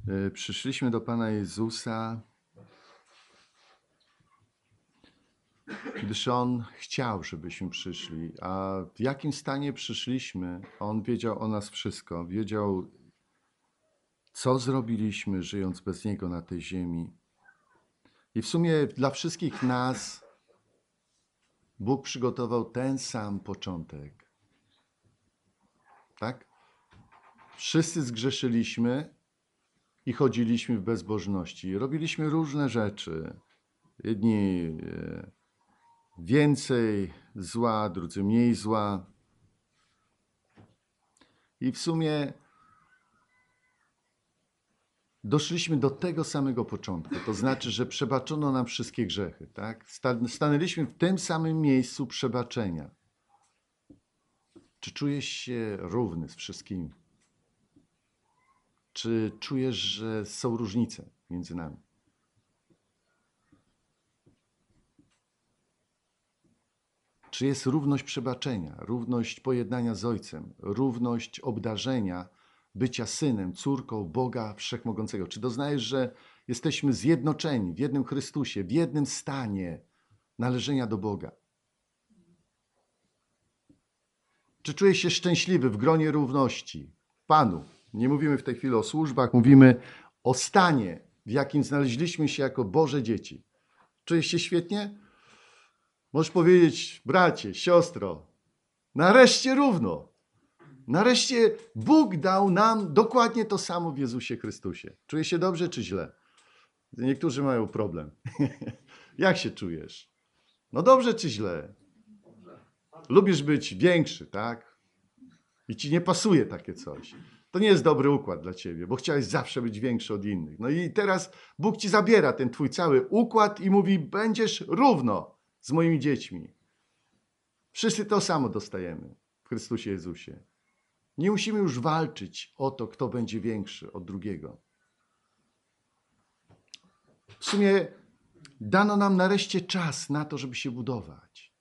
Przyszliśmy do Pana Jezusa, gdyż On chciał, żebyśmy przyszli. A w jakim stanie przyszliśmy? On wiedział o nas wszystko. Wiedział, co zrobiliśmy, żyjąc bez Niego na tej ziemi. I w sumie dla wszystkich nas Bóg przygotował ten sam początek. Tak? Wszyscy zgrzeszyliśmy i chodziliśmy w bezbożności. Robiliśmy różne rzeczy. Jedni więcej zła, drudzy mniej zła. I w sumie doszliśmy do tego samego początku. To znaczy, że przebaczono nam wszystkie grzechy. Tak? Stanęliśmy w tym samym miejscu przebaczenia. Czy czujesz się równy z wszystkimi? Czy czujesz, że są różnice między nami? Czy jest równość przebaczenia, równość pojednania z Ojcem, równość obdarzenia, bycia synem, córką Boga Wszechmogącego? Czy doznajesz, że jesteśmy zjednoczeni w jednym Chrystusie, w jednym stanie należenia do Boga? Czy czujesz się szczęśliwy w gronie równości Panu? Nie mówimy w tej chwili o służbach, mówimy o stanie, w jakim znaleźliśmy się jako Boże dzieci. Czujesz się świetnie? Możesz powiedzieć, bracie, siostro, nareszcie równo. Nareszcie Bóg dał nam dokładnie to samo w Jezusie Chrystusie. Czujesz się dobrze czy źle? Niektórzy mają problem. Jak się czujesz? No dobrze czy źle? Lubisz być większy, tak? I ci nie pasuje takie coś. To nie jest dobry układ dla ciebie, bo chciałeś zawsze być większy od innych. No i teraz Bóg ci zabiera ten twój cały układ i mówi, będziesz równo z moimi dziećmi. Wszyscy to samo dostajemy w Chrystusie Jezusie. Nie musimy już walczyć o to, kto będzie większy od drugiego. W sumie dano nam nareszcie czas na to, żeby się budować.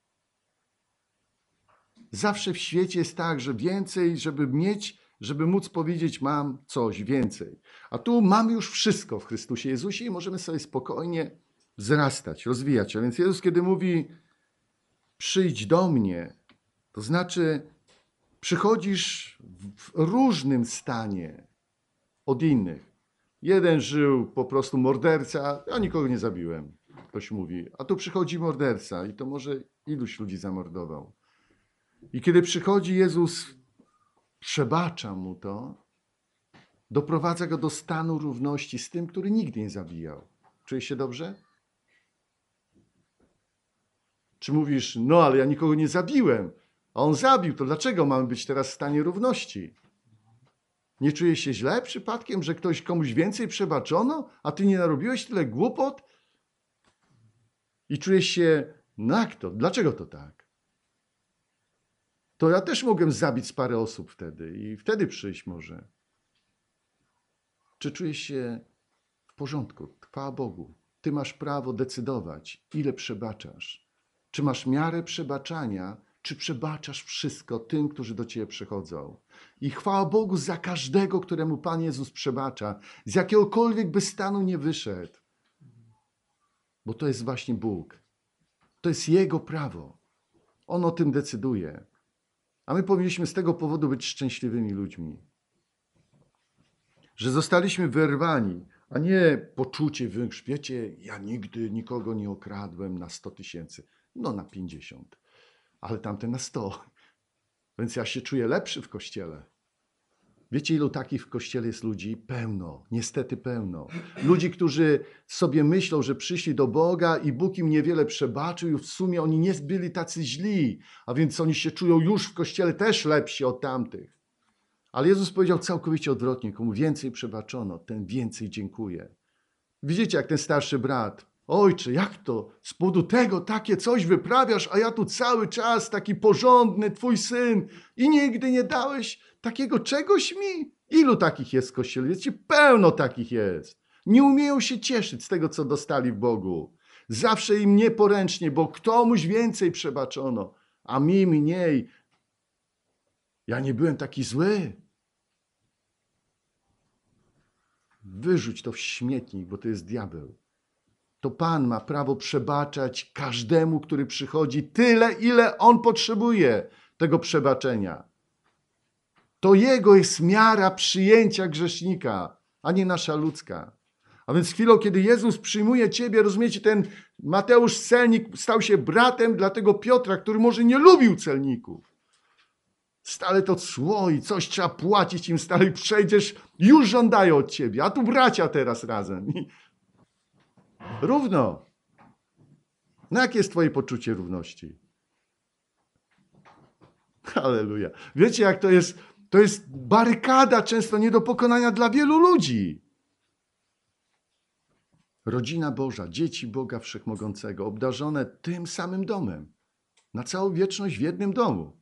Zawsze w świecie jest tak, że więcej, żeby móc powiedzieć, mam coś więcej. A tu mamy już wszystko w Chrystusie Jezusie i możemy sobie spokojnie wzrastać, rozwijać. A więc Jezus, kiedy mówi, przyjdź do mnie, to znaczy przychodzisz w różnym stanie od innych. Jeden żył po prostu morderca, ja nikogo nie zabiłem, ktoś mówi. A tu przychodzi morderca i to może iluś ludzi zamordował. I kiedy przychodzi Jezus, przebacza mu to, doprowadza go do stanu równości z tym, który nigdy nie zabijał. Czujesz się dobrze? Czy mówisz, no ale ja nikogo nie zabiłem, a on zabił, to dlaczego mamy być teraz w stanie równości? Nie czujesz się źle przypadkiem, że ktoś komuś więcej przebaczono, a ty nie narobiłeś tyle głupot? I czujesz się, no jak to? Dlaczego to tak? To ja też mogłem zabić parę osób wtedy i wtedy przyjść może. Czy czujesz się w porządku? Chwała Bogu. Ty masz prawo decydować, ile przebaczasz. Czy masz miarę przebaczania, czy przebaczasz wszystko tym, którzy do ciebie przychodzą. I chwała Bogu za każdego, któremu Pan Jezus przebacza, z jakiegokolwiek by stanu nie wyszedł. Bo to jest właśnie Bóg. To jest Jego prawo. On o tym decyduje. A my powinniśmy z tego powodu być szczęśliwymi ludźmi. Że zostaliśmy wyrwani, a nie poczucie, wiecie, ja nigdy nikogo nie okradłem na 100 000. No na 50. Ale tamten na 100. Więc ja się czuję lepszy w Kościele. Wiecie, ilu takich w Kościele jest ludzi? Pełno, niestety pełno. Ludzi, którzy sobie myślą, że przyszli do Boga i Bóg im niewiele przebaczył i w sumie oni nie byli tacy źli, a więc oni się czują już w Kościele też lepsi od tamtych. Ale Jezus powiedział całkowicie odwrotnie, komu więcej przebaczono, ten więcej dziękuje. Widzicie, jak ten starszy brat, ojcze, jak to? Z powodu tego takie coś wyprawiasz, a ja tu cały czas taki porządny twój syn i nigdy nie dałeś takiego czegoś mi? Ilu takich jest w Kościele? Wiecie, pełno takich jest. Nie umieją się cieszyć z tego, co dostali w Bogu. Zawsze im nieporęcznie, bo komuś więcej przebaczono, a mi mniej. Ja nie byłem taki zły. Wyrzuć to w śmietnik, bo to jest diabeł. To Pan ma prawo przebaczać każdemu, który przychodzi tyle, ile on potrzebuje tego przebaczenia. To Jego jest miara przyjęcia grzesznika, a nie nasza ludzka. A więc chwilą, kiedy Jezus przyjmuje ciebie, rozumiecie, ten Mateusz celnik stał się bratem dla tego Piotra, który może nie lubił celników. Stale to cło i coś trzeba płacić im stale, przejdziesz, już żądają od ciebie, a tu bracia teraz razem. Równo. No jakie jest twoje poczucie równości? Halleluja. Wiecie, jak to jest? To jest barykada często nie do pokonania dla wielu ludzi. Rodzina Boża, dzieci Boga Wszechmogącego, obdarzone tym samym domem. Na całą wieczność w jednym domu.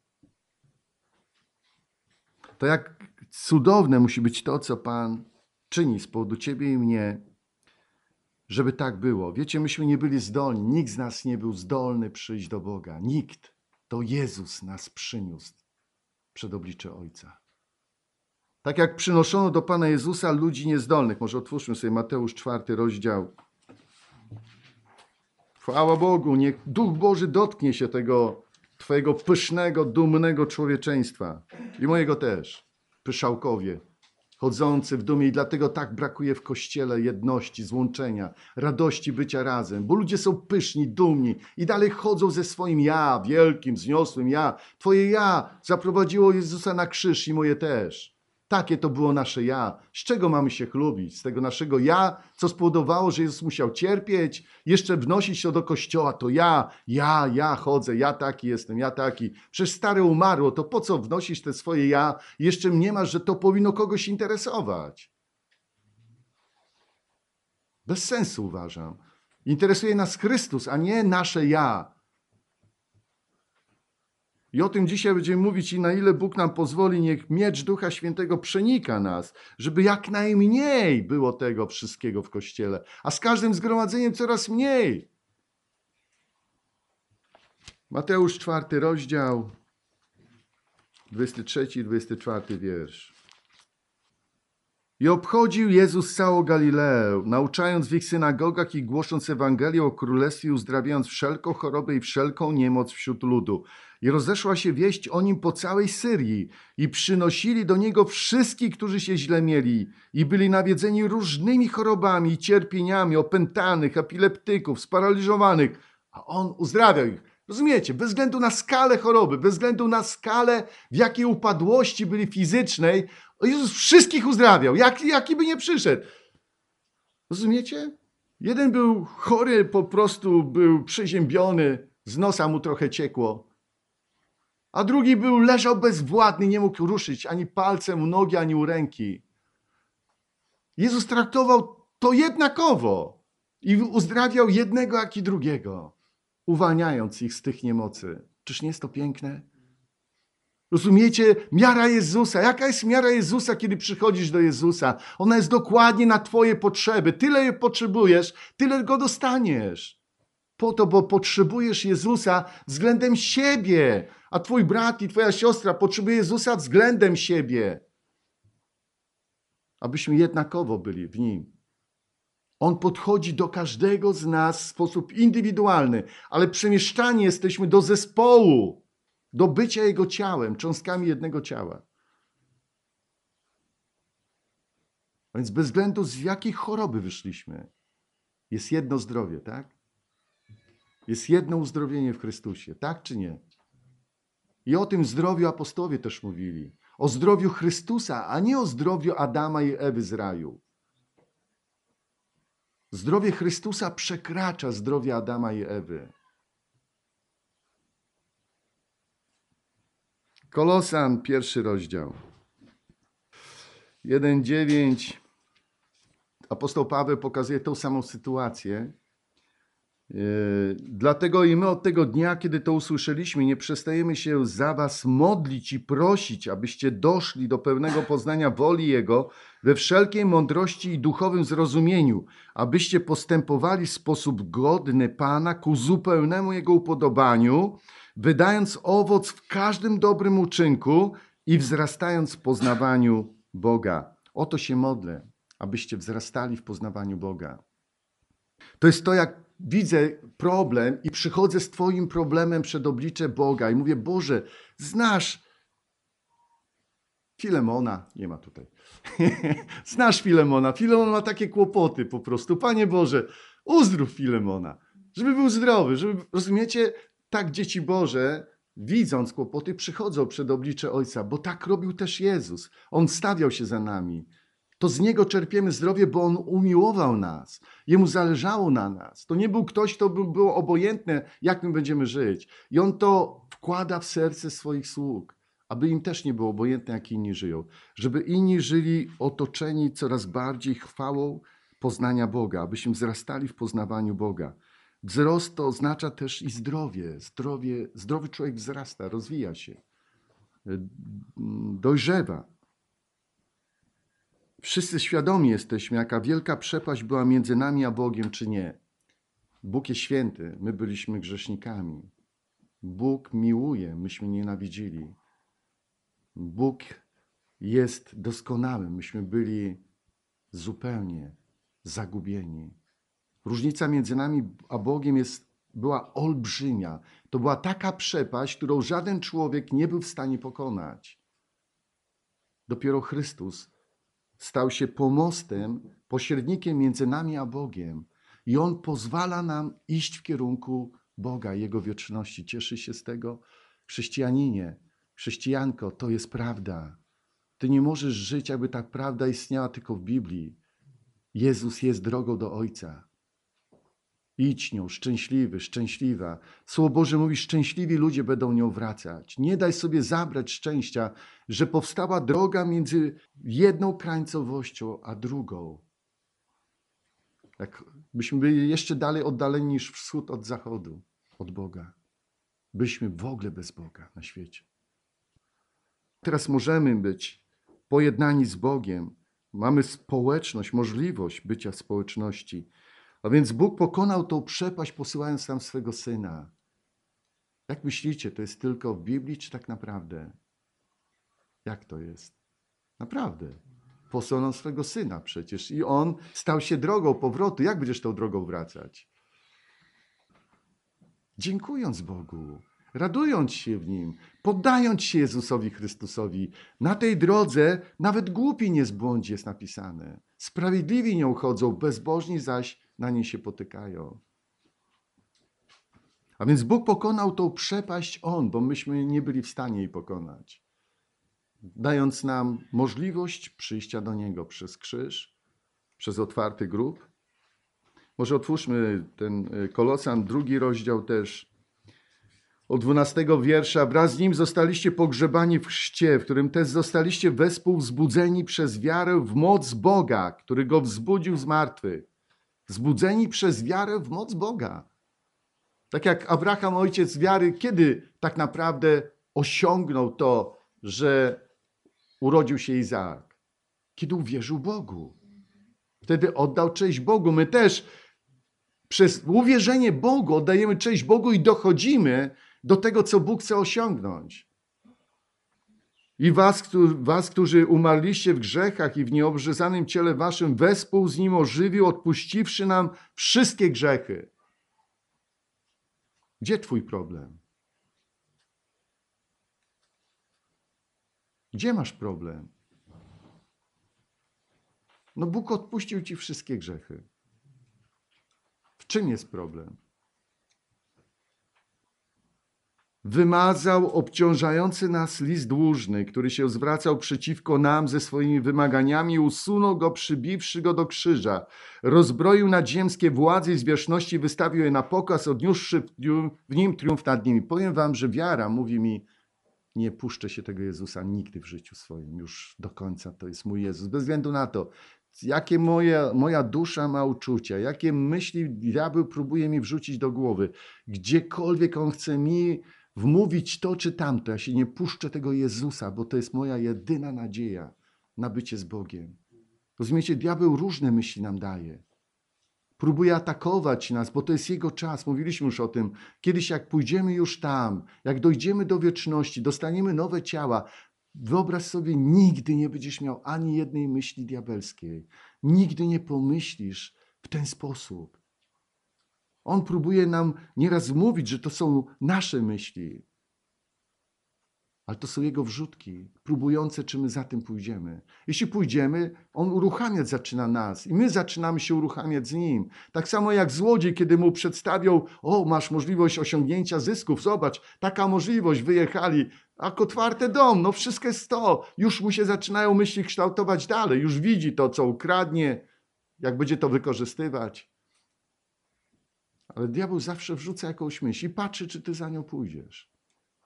To jak cudowne musi być to, co Pan czyni z powodu ciebie i mnie, żeby tak było. Wiecie, myśmy nie byli zdolni, nikt z nas nie był zdolny przyjść do Boga. Nikt. To Jezus nas przyniósł przed oblicze Ojca. Tak jak przynoszono do Pana Jezusa ludzi niezdolnych. Może otwórzmy sobie Mateusz 4 rozdział. Chwała Bogu, niech Duch Boży dotknie się tego twojego pysznego, dumnego człowieczeństwa. I mojego też. Pyszałkowie, chodzący w dumie. I dlatego tak brakuje w Kościele jedności, złączenia, radości bycia razem. Bo ludzie są pyszni, dumni i dalej chodzą ze swoim ja, wielkim, wzniosłym ja. Twoje ja zaprowadziło Jezusa na krzyż i moje też. Takie to było nasze ja. Z czego mamy się chlubić? Z tego naszego ja, co spowodowało, że Jezus musiał cierpieć, jeszcze wnosić się do kościoła. To ja chodzę, ja taki jestem, ja taki. Przecież stare umarło, to po co wnosisz te swoje ja? Jeszcze mniemasz, że to powinno kogoś interesować. Bez sensu uważam. Interesuje nas Chrystus, a nie nasze ja. I o tym dzisiaj będziemy mówić i na ile Bóg nam pozwoli, niech miecz Ducha Świętego przenika nas, żeby jak najmniej było tego wszystkiego w Kościele, a z każdym zgromadzeniem coraz mniej. Mateusz 4 rozdział, 23 i 24 wiersz. I obchodził Jezus całą Galileę, nauczając w ich synagogach i głosząc Ewangelię o Królestwie, uzdrawiając wszelką chorobę i wszelką niemoc wśród ludu. I rozeszła się wieść o nim po całej Syrii i przynosili do niego wszystkich, którzy się źle mieli i byli nawiedzeni różnymi chorobami i cierpieniami, opętanych, epileptyków, sparaliżowanych, a on uzdrawiał ich. Rozumiecie? Bez względu na skalę choroby, bez względu na skalę, w jakiej upadłości byli fizycznej, Jezus wszystkich uzdrawiał, jaki by nie przyszedł. Rozumiecie? Jeden był chory, po prostu był przeziębiony, z nosa mu trochę ciekło. A drugi leżał bezwładny, nie mógł ruszyć ani palcem u nogi, ani u ręki. Jezus traktował to jednakowo i uzdrawiał jednego, jak i drugiego, uwalniając ich z tych niemocy. Czyż nie jest to piękne? Rozumiecie? Miara Jezusa. Jaka jest miara Jezusa, kiedy przychodzisz do Jezusa? Ona jest dokładnie na twoje potrzeby. Tyle je potrzebujesz, tyle go dostaniesz. Po to, bo potrzebujesz Jezusa względem siebie, a twój brat i twoja siostra potrzebuje Jezusa względem siebie. Abyśmy jednakowo byli w Nim. On podchodzi do każdego z nas w sposób indywidualny, ale przemieszczani jesteśmy do zespołu, do bycia Jego ciałem, cząstkami jednego ciała. A więc bez względu z jakiej choroby wyszliśmy, jest jedno zdrowie, tak? Jest jedno uzdrowienie w Chrystusie, tak czy nie? I o tym zdrowiu apostołowie też mówili. O zdrowiu Chrystusa, a nie o zdrowiu Adama i Ewy z raju. Zdrowie Chrystusa przekracza zdrowie Adama i Ewy. Kolosan, 1 rozdział. 1:9. Apostoł Paweł pokazuje tą samą sytuację. Dlatego i my od tego dnia, kiedy to usłyszeliśmy, nie przestajemy się za was modlić i prosić, abyście doszli do pełnego poznania woli Jego we wszelkiej mądrości i duchowym zrozumieniu, abyście postępowali w sposób godny Pana ku zupełnemu Jego upodobaniu, wydając owoc w każdym dobrym uczynku i wzrastając w poznawaniu Boga. O to się modlę, abyście wzrastali w poznawaniu Boga. To jest to, jak widzę problem i przychodzę z Twoim problemem przed oblicze Boga i mówię: Boże, znasz Filemona, nie ma tutaj. Znasz Filemona. Filemon ma takie kłopoty po prostu. Panie Boże, uzdrów Filemona, żeby był zdrowy, żeby, rozumiecie, tak dzieci Boże, widząc kłopoty, przychodzą przed oblicze Ojca, bo tak robił też Jezus. On stawiał się za nami. To z Niego czerpiemy zdrowie, bo On umiłował nas. Jemu zależało na nas. To nie był ktoś, kto było obojętne, jak my będziemy żyć. I On to wkłada w serce swoich sług, aby im też nie było obojętne, jak inni żyją. Żeby inni żyli otoczeni coraz bardziej chwałą poznania Boga, abyśmy wzrastali w poznawaniu Boga. Wzrost to oznacza też i zdrowie. Zdrowy człowiek wzrasta, rozwija się, dojrzewa. Wszyscy świadomi jesteśmy, jaka wielka przepaść była między nami a Bogiem, czy nie. Bóg jest święty, my byliśmy grzesznikami. Bóg miłuje, myśmy nienawidzili. Bóg jest doskonały, myśmy byli zupełnie zagubieni. Różnica między nami a Bogiem była olbrzymia. To była taka przepaść, którą żaden człowiek nie był w stanie pokonać. Dopiero Chrystus stał się pomostem, pośrednikiem między nami a Bogiem. I On pozwala nam iść w kierunku Boga, Jego wieczności. Cieszy się z tego? Chrześcijaninie, chrześcijanko, to jest prawda. Ty nie możesz żyć, jakby ta prawda istniała tylko w Biblii. Jezus jest drogą do Ojca. Idź nią, szczęśliwy, szczęśliwa. Słowo Boże mówi, szczęśliwi ludzie będą nią wracać. Nie daj sobie zabrać szczęścia, że powstała droga między jedną krańcowością a drugą. Byśmy byli jeszcze dalej oddaleni niż wschód od zachodu, od Boga. Byliśmy w ogóle bez Boga na świecie. Teraz możemy być pojednani z Bogiem. Mamy społeczność, możliwość bycia w społeczności. A więc Bóg pokonał tą przepaść, posyłając nam swego Syna. Jak myślicie, to jest tylko w Biblii, czy tak naprawdę? Jak to jest? Naprawdę. Posłał nam swego Syna przecież i On stał się drogą powrotu. Jak będziesz tą drogą wracać? Dziękując Bogu, radując się w Nim, poddając się Jezusowi Chrystusowi. Na tej drodze nawet głupi nie zbłądzi, jest napisane. Sprawiedliwi nią chodzą, bezbożni zaś na niej się potykają. A więc Bóg pokonał tą przepaść On, bo myśmy nie byli w stanie jej pokonać. Dając nam możliwość przyjścia do Niego przez krzyż, przez otwarty grób. Może otwórzmy ten Kolosan, 2 rozdział też. Od 12 wiersza. Wraz z Nim zostaliście pogrzebani w chrzcie, w którym też zostaliście wespół wzbudzeni przez wiarę w moc Boga, który Go wzbudził z martwych. Wzbudzeni przez wiarę w moc Boga. Tak jak Abraham, ojciec wiary, kiedy tak naprawdę osiągnął to, że urodził się Izaak? Kiedy uwierzył Bogu. Wtedy oddał cześć Bogu. My też przez uwierzenie Bogu oddajemy cześć Bogu i dochodzimy do tego, co Bóg chce osiągnąć. I was, którzy umarliście w grzechach i w nieobrzezanym ciele waszym, wespół z Nim ożywił, odpuściwszy nam wszystkie grzechy. Gdzie twój problem? Gdzie masz problem? No Bóg odpuścił ci wszystkie grzechy. W czym jest problem? Wymazał obciążający nas list dłużny, który się zwracał przeciwko nam ze swoimi wymaganiami, usunął go, przybiwszy go do krzyża. Rozbroił nadziemskie władze i zwierzchności, wystawił je na pokaz, odniósłszy w nim triumf nad nimi. Powiem wam, że wiara mówi mi, nie puszczę się tego Jezusa nigdy w życiu swoim, już do końca to jest mój Jezus. Bez względu na to, jakie moja dusza ma uczucia, jakie myśli diabeł próbuje mi wrzucić do głowy, gdziekolwiek on chce mi wmówić to czy tamto, ja się nie puszczę tego Jezusa, bo to jest moja jedyna nadzieja na bycie z Bogiem. Rozumiecie, diabeł różne myśli nam daje. Próbuje atakować nas, bo to jest Jego czas. Mówiliśmy już o tym. Kiedyś jak pójdziemy już tam, jak dojdziemy do wieczności, dostaniemy nowe ciała, Wyobraź sobie, nigdy nie będziesz miał ani jednej myśli diabelskiej. Nigdy nie pomyślisz w ten sposób. On próbuje nam nieraz mówić, że to są nasze myśli. Ale to są jego wrzutki, próbujące, czy my za tym pójdziemy. Jeśli pójdziemy, on uruchamiać zaczyna nas i my zaczynamy się uruchamiać z nim. Tak samo jak złodziej, kiedy mu przedstawią, o, masz możliwość osiągnięcia zysków, zobacz, taka możliwość, wyjechali, jak otwarty dom, no wszystko jest to. Już mu się zaczynają myśli kształtować dalej, już widzi to, co ukradnie, jak będzie to wykorzystywać. Ale diabeł zawsze wrzuca jakąś myśl i patrzy, czy ty za nią pójdziesz.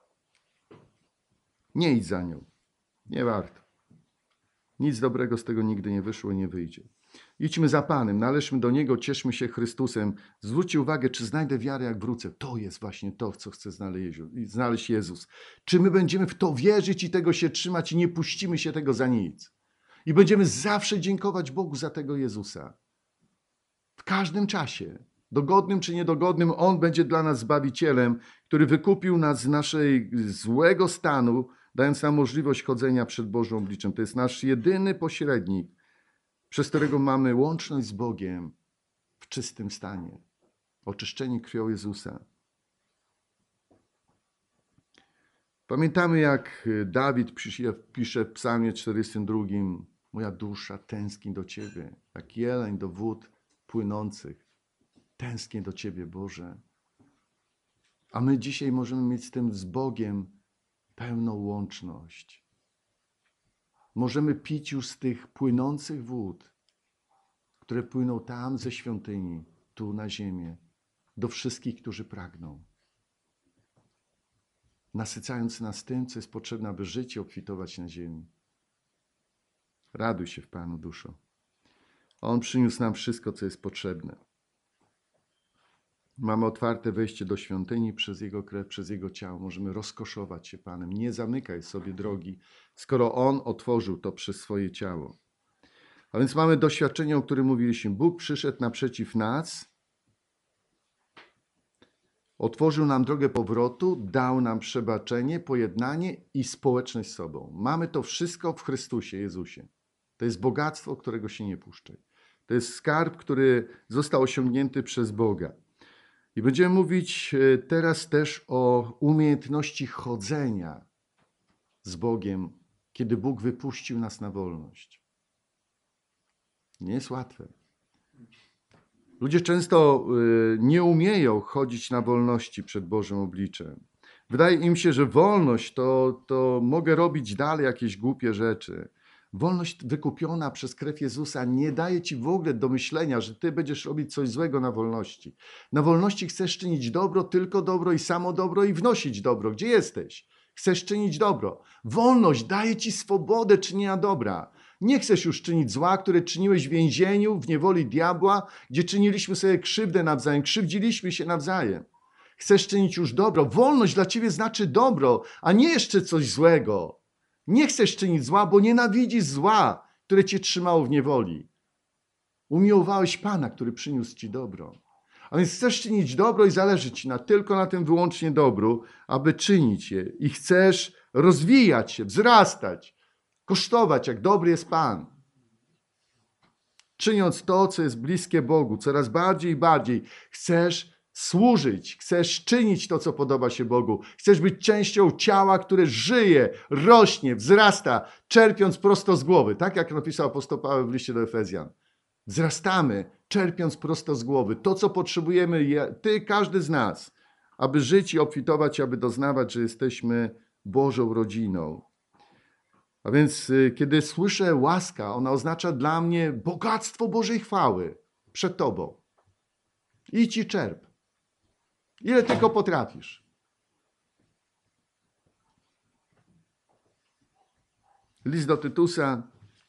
Nie idź za nią. Nie warto. Nic dobrego z tego nigdy nie wyszło i nie wyjdzie. Idźmy za Panem, należmy do Niego, cieszmy się Chrystusem. Zwróćcie uwagę, czy znajdę wiarę, jak wrócę. To jest właśnie to, co chce znaleźć Jezus. Czy my będziemy w to wierzyć i tego się trzymać i nie puścimy się tego za nic. I będziemy zawsze dziękować Bogu za tego Jezusa. W każdym czasie. Dogodnym czy niedogodnym, On będzie dla nas Zbawicielem, który wykupił nas z naszej złego stanu, dając nam możliwość chodzenia przed Bożym obliczem. To jest nasz jedyny pośrednik, przez którego mamy łączność z Bogiem w czystym stanie. Oczyszczeni krwią Jezusa. Pamiętamy, jak Dawid pisze w psalmie 42: moja dusza tęskni do Ciebie, jak jeleń do wód płynących. Tęsknię do Ciebie, Boże. A my dzisiaj możemy mieć z tym, z Bogiem, pełną łączność. Możemy pić już z tych płynących wód, które płyną tam ze świątyni, tu na ziemię, do wszystkich, którzy pragną. Nasycając nas tym, co jest potrzebne, aby żyć i obfitować na ziemi. Raduj się w Panu, duszo. On przyniósł nam wszystko, co jest potrzebne. Mamy otwarte wejście do świątyni przez Jego krew, przez Jego ciało. Możemy rozkoszować się Panem. Nie zamykaj sobie drogi, skoro On otworzył to przez swoje ciało. A więc mamy doświadczenie, o którym mówiliśmy. Bóg przyszedł naprzeciw nas, otworzył nam drogę powrotu, dał nam przebaczenie, pojednanie i społeczność z sobą. Mamy to wszystko w Chrystusie, Jezusie. To jest bogactwo, którego się nie puszczaj. To jest skarb, który został osiągnięty przez Boga. I będziemy mówić teraz też o umiejętności chodzenia z Bogiem, kiedy Bóg wypuścił nas na wolność. Nie jest łatwe. Ludzie często nie umieją chodzić na wolności przed Bożym obliczem. Wydaje im się, że wolność to mogę robić dalej jakieś głupie rzeczy. Wolność wykupiona przez krew Jezusa nie daje ci w ogóle do myślenia, że ty będziesz robić coś złego na wolności. Na wolności chcesz czynić dobro, tylko dobro i samo dobro i wnosić dobro. Gdzie jesteś? Chcesz czynić dobro. Wolność daje ci swobodę czynienia dobra. Nie chcesz już czynić zła, które czyniłeś w więzieniu, w niewoli diabła, gdzie czyniliśmy sobie krzywdę nawzajem, krzywdziliśmy się nawzajem. Chcesz czynić już dobro. Wolność dla ciebie znaczy dobro, a nie jeszcze coś złego. Nie chcesz czynić zła, bo nienawidzisz zła, które cię trzymało w niewoli. Umiłowałeś Pana, który przyniósł ci dobro. A więc chcesz czynić dobro i zależy ci tylko na tym wyłącznie dobru, aby czynić je. I chcesz rozwijać się, wzrastać, kosztować, jak dobry jest Pan. Czyniąc to, co jest bliskie Bogu, coraz bardziej i bardziej chcesz służyć, chcesz czynić to, co podoba się Bogu. Chcesz być częścią ciała, które żyje, rośnie, wzrasta, czerpiąc prosto z głowy. Tak jak napisał apostoł Paweł w liście do Efezjan. Wzrastamy, czerpiąc prosto z głowy. To, co potrzebujemy, ty, każdy z nas, aby żyć i obfitować, aby doznawać, że jesteśmy Bożą rodziną. A więc kiedy słyszę łaska, ona oznacza dla mnie bogactwo Bożej chwały przed Tobą. Idź i czerp. Ile tylko potrafisz. List do Tytusa.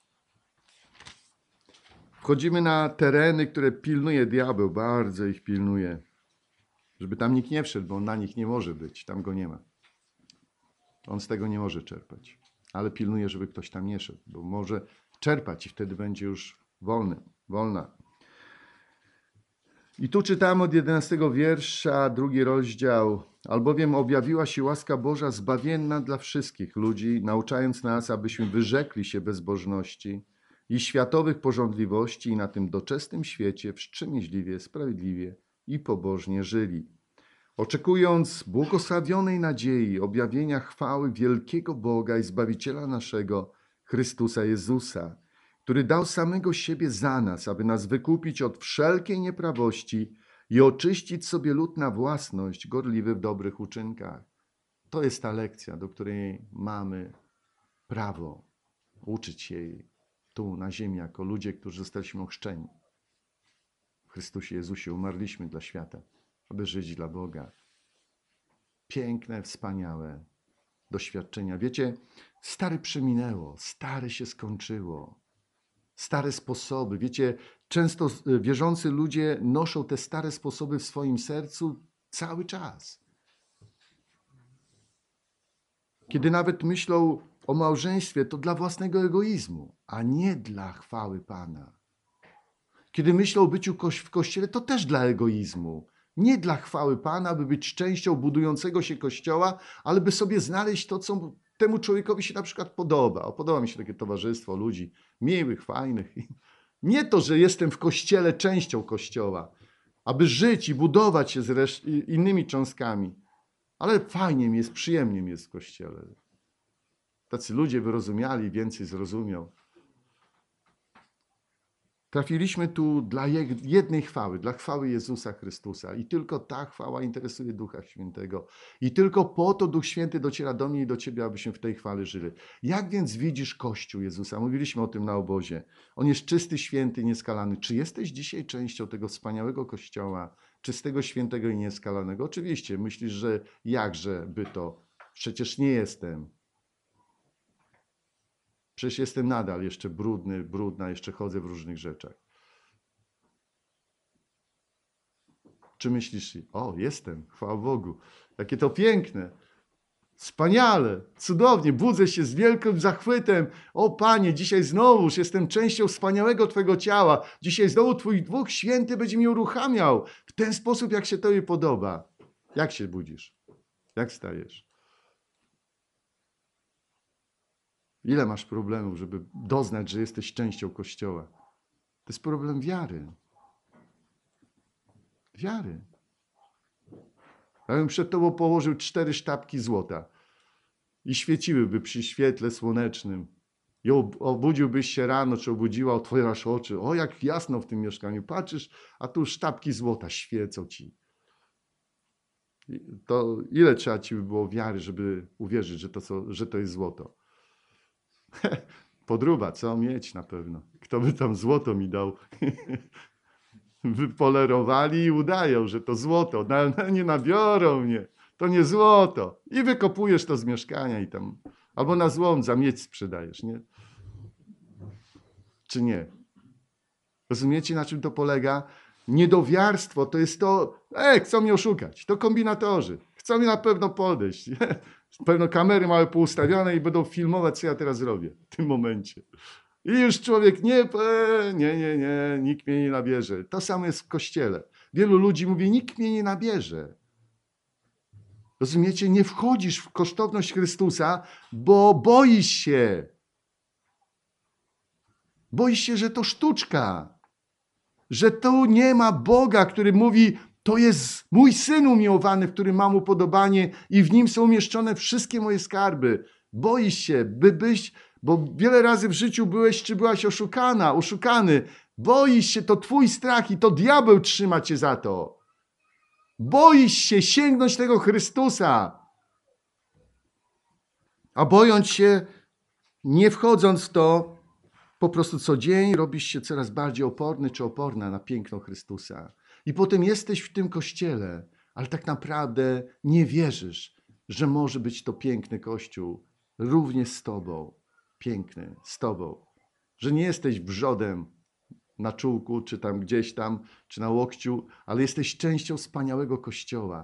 Wchodzimy na tereny, które pilnuje diabeł, bardzo ich pilnuje. Żeby tam nikt nie wszedł, bo on na nich nie może być, tam go nie ma. On z tego nie może czerpać. Ale pilnuje, żeby ktoś tam nie szedł, bo może czerpać i wtedy będzie już wolna. I tu czytamy od 11 wiersza, 2 rozdział Albowiem objawiła się łaska Boża zbawienna dla wszystkich ludzi, nauczając nas, abyśmy wyrzekli się bezbożności i światowych pożądliwości i na tym doczesnym świecie wstrzemięźliwie, sprawiedliwie i pobożnie żyli. Oczekując błogosławionej nadziei objawienia chwały wielkiego Boga i Zbawiciela naszego, Chrystusa Jezusa, który dał samego siebie za nas, aby nas wykupić od wszelkiej nieprawości i oczyścić sobie lud na własność, gorliwy w dobrych uczynkach. To jest ta lekcja, do której mamy prawo uczyć się jej tu na ziemi, jako ludzie, którzy zostaliśmy ochrzczeni. W Chrystusie Jezusie umarliśmy dla świata, aby żyć dla Boga. Piękne, wspaniałe doświadczenia. Wiecie, stare przeminęło, stare się skończyło. Stare sposoby. Wiecie, często wierzący ludzie noszą te stare sposoby w swoim sercu cały czas. Kiedy nawet myślą o małżeństwie, to dla własnego egoizmu, a nie dla chwały Pana. Kiedy myślą o byciu w Kościele, to też dla egoizmu. Nie dla chwały Pana, by być częścią budującego się Kościoła, ale by sobie znaleźć to, co temu człowiekowi się na przykład podoba. O, podoba mi się takie towarzystwo ludzi miłych, fajnych. Nie to, że jestem w Kościele częścią Kościoła, aby żyć i budować się z innymi cząstkami. Ale fajnie mi jest, przyjemnie mi jest w Kościele. Tacy ludzie wyrozumiali, więcej zrozumiał. Trafiliśmy tu dla jednej chwały, dla chwały Jezusa Chrystusa. I tylko ta chwała interesuje Ducha Świętego. I tylko po to Duch Święty dociera do mnie i do ciebie, abyśmy w tej chwale żyli. Jak więc widzisz Kościół Jezusa? Mówiliśmy o tym na obozie. On jest czysty, święty, nieskalany. Czy jesteś dzisiaj częścią tego wspaniałego Kościoła, czystego, świętego i nieskalanego? Oczywiście, myślisz, że jakże by to? Przecież nie jestem. Przecież jestem nadal jeszcze brudna, jeszcze chodzę w różnych rzeczach. Czy myślisz, o, jestem, chwała Bogu, jakie to piękne, wspaniale, cudownie, budzę się z wielkim zachwytem. O Panie, dzisiaj znowuż jestem częścią wspaniałego Twojego ciała. Dzisiaj znowu Twój Duch Święty będzie mnie uruchamiał w ten sposób, jak się Tobie podoba. Jak się budzisz? Jak wstajesz? Ile masz problemów, żeby doznać, że jesteś częścią Kościoła? To jest problem wiary. Wiary. Ja bym przed tobą położył 4 sztabki złota i świeciłyby przy świetle słonecznym. I obudziłbyś się rano, czy obudziła, otwierasz oczy. O, jak jasno w tym mieszkaniu. Patrzysz, a tu sztabki złota świecą ci. To ile trzeba ci by było wiary, żeby uwierzyć, że to jest złoto? Podróba, co mieć na pewno. Kto by tam złoto mi dał? Wypolerowali i udają, że to złoto. No, nie nabiorą mnie. To nie złoto. I wykopujesz to z mieszkania i tam. Albo na złom za miedź sprzedajesz, nie? Czy nie? Rozumiecie, na czym to polega? Niedowiarstwo to jest to, chcą mnie oszukać. To kombinatorzy. Chcą mi na pewno podejść. Pewno kamery małe poustawione i będą filmować, co ja teraz robię w tym momencie. I już człowiek nie, nikt mnie nie nabierze. To samo jest w Kościele. Wielu ludzi mówi, nikt mnie nie nabierze. Rozumiecie? Nie wchodzisz w kosztowność Chrystusa, bo boisz się. Boisz się, że to sztuczka. Że tu nie ma Boga, który mówi, to jest mój Syn umiłowany, w którym mam upodobanie i w nim są umieszczone wszystkie moje skarby. Boisz się, bo wiele razy w życiu byłeś czy byłaś oszukany. Boisz się, to twój strach i to diabeł trzyma cię za to. Boisz się sięgnąć tego Chrystusa. A bojąc się, nie wchodząc w to, po prostu co dzień robisz się coraz bardziej oporny czy oporna na piękno Chrystusa. I potem jesteś w tym Kościele, ale tak naprawdę nie wierzysz, że może być to piękny Kościół również z Tobą. Piękny, z Tobą. Że nie jesteś wrzodem na czółku, czy tam gdzieś tam, czy na łokciu, ale jesteś częścią wspaniałego Kościoła.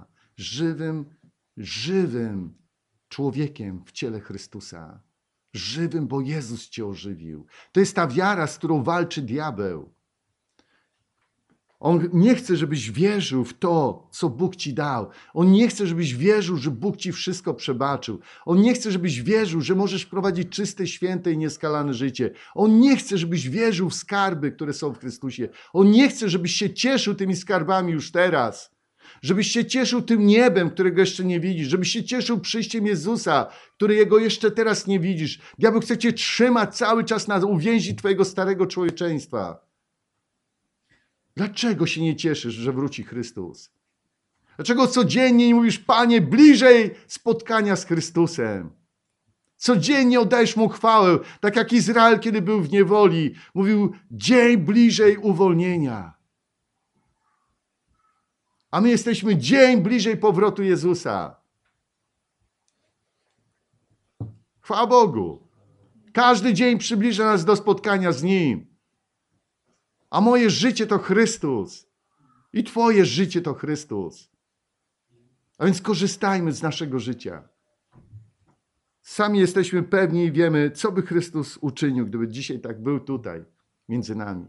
Żywym człowiekiem w ciele Chrystusa. Żywym, bo Jezus Cię ożywił. To jest ta wiara, z którą walczy diabeł. On nie chce, żebyś wierzył w to, co Bóg ci dał. On nie chce, żebyś wierzył, że Bóg ci wszystko przebaczył. On nie chce, żebyś wierzył, że możesz prowadzić czyste, święte i nieskalane życie. On nie chce, żebyś wierzył w skarby, które są w Chrystusie. On nie chce, żebyś się cieszył tymi skarbami już teraz. Żebyś się cieszył tym niebem, którego jeszcze nie widzisz. Żebyś się cieszył przyjściem Jezusa, którego jeszcze teraz nie widzisz. Diabeł chce cię trzymać cały czas na uwięzi twojego starego człowieczeństwa. Dlaczego się nie cieszysz, że wróci Chrystus? Dlaczego codziennie nie mówisz, Panie, bliżej spotkania z Chrystusem? Codziennie oddajesz Mu chwałę, tak jak Izrael, kiedy był w niewoli. Mówił, dzień bliżej uwolnienia. A my jesteśmy dzień bliżej powrotu Jezusa. Chwała Bogu. Każdy dzień przybliża nas do spotkania z Nim. A moje życie to Chrystus. I twoje życie to Chrystus. A więc korzystajmy z naszego życia. Sami jesteśmy pewni i wiemy, co by Chrystus uczynił, gdyby dzisiaj tak był tutaj, między nami.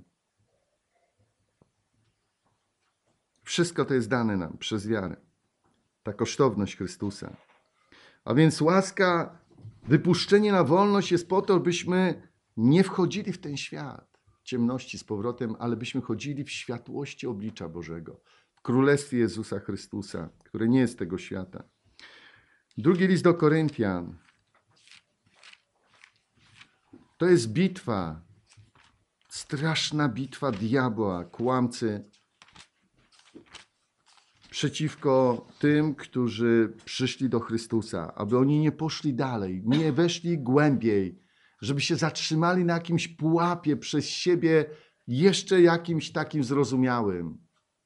Wszystko to jest dane nam przez wiarę. Ta kosztowność Chrystusa. A więc łaska, wypuszczenie na wolność jest po to, byśmy nie wchodzili w ten świat ciemności z powrotem, ale byśmy chodzili w światłości oblicza Bożego. W Królestwie Jezusa Chrystusa, które nie jest tego świata. Drugi list do Koryntian. To jest bitwa. Straszna bitwa diabła, kłamcy, przeciwko tym, którzy przyszli do Chrystusa, aby oni nie poszli dalej, nie weszli głębiej, żeby się zatrzymali na jakimś pułapie przez siebie jeszcze jakimś takim zrozumiałym.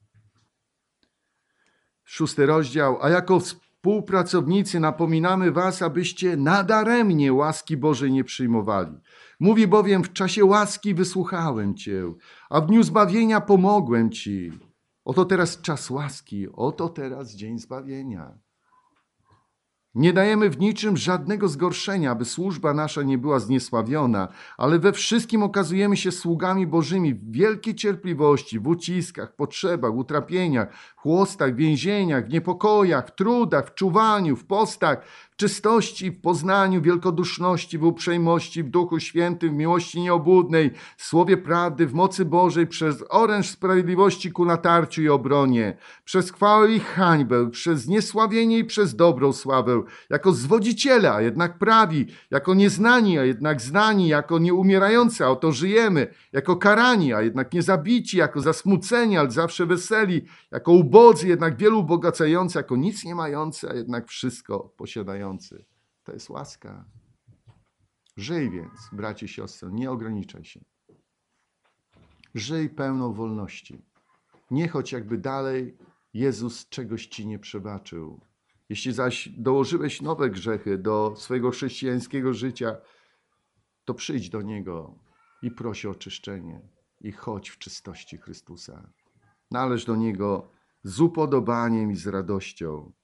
6 rozdział. A jako współpracownicy napominamy was, abyście nadaremnie łaski Bożej nie przyjmowali. Mówi bowiem, w czasie łaski wysłuchałem cię, a w dniu zbawienia pomogłem ci. Oto teraz czas łaski, oto teraz dzień zbawienia. Nie dajemy w niczym żadnego zgorszenia, aby służba nasza nie była zniesławiona, ale we wszystkim okazujemy się sługami Bożymi w wielkiej cierpliwości, w uciskach, potrzebach, utrapieniach, chłostach, więzieniach, w niepokojach, w trudach, w czuwaniu, w postach, w czystości, w poznaniu, wielkoduszności, w uprzejmości, w Duchu Świętym, w miłości nieobłudnej, w słowie prawdy, w mocy Bożej, przez oręż sprawiedliwości ku natarciu i obronie, przez chwałę i hańbę, przez zniesławienie i przez dobrą sławę, jako zwodziciele, a jednak prawi, jako nieznani, a jednak znani, jako nieumierający, a oto żyjemy, jako karani, a jednak nie zabici, jako zasmuceni, ale zawsze weseli, jako ubodzy, jednak wielu ubogacający, jako nic nie mający, a jednak wszystko posiadający. To jest łaska. Żyj więc, bracie i siostry, nie ograniczaj się. Żyj pełną wolności. Nie chodź jakby dalej Jezus czegoś ci nie przebaczył. Jeśli zaś dołożyłeś nowe grzechy do swojego chrześcijańskiego życia, to przyjdź do Niego i proś o oczyszczenie i chodź w czystości Chrystusa. Należ do Niego z upodobaniem i z radością.